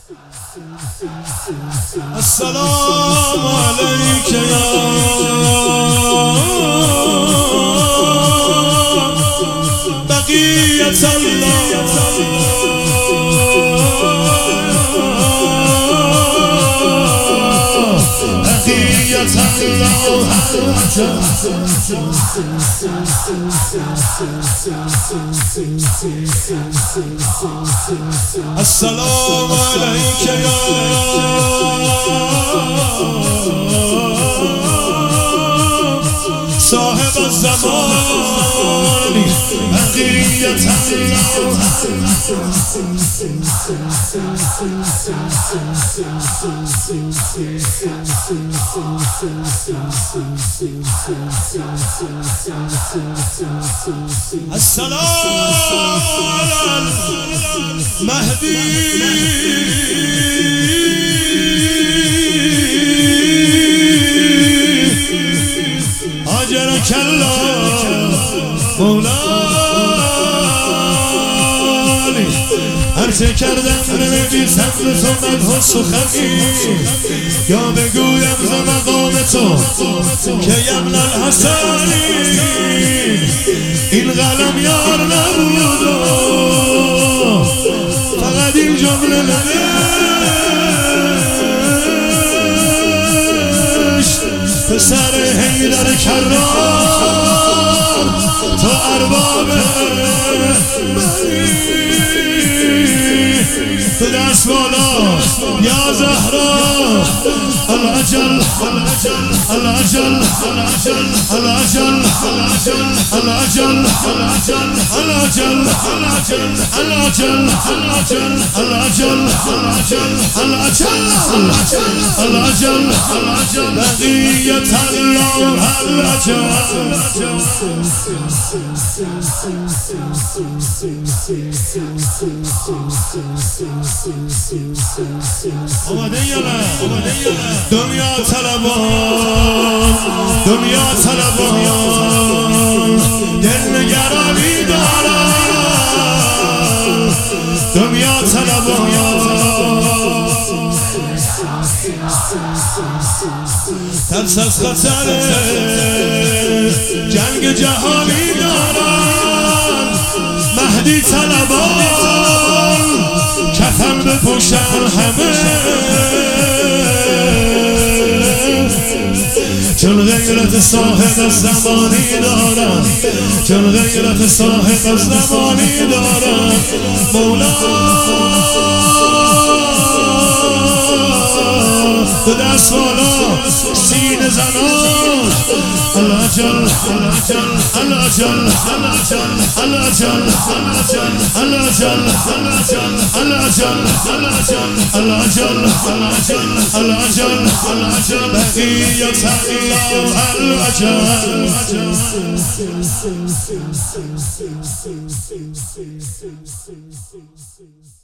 السلام عليك يا بقية الله بقية الله السلام عليك يا صاحب الزمان بقية الله السلام على المهدي أجرك الله مولاني هرچه کردم نمی‌نویسم به تو مدح سخنی یا بگویم ز مقام تو که یمن الحسنی این قلم یار نبود فقط این جمله نوشت پسر حیدر کرار تو ارباب تو دست بالا یا زهرا العجل العجل العجل العجل العجل العجل العجل العجل العجل العجل العجل العجل العجل بقية الله العجل دنیا طلبان دنیا طلبان دل نگرانی دارم دنیا طلبان ترس از خطر جنگ جهانی دارم مهدی طلبان کفن بپوشن همه چون غیرت صاحب از زمانی دارم چون غیرت صاحب از زمانی دارم مولا تو دست بالا سینه زنان العجل العجل العجل العجل العجل العجل العجل العجل العجل العجل بقية الله العجل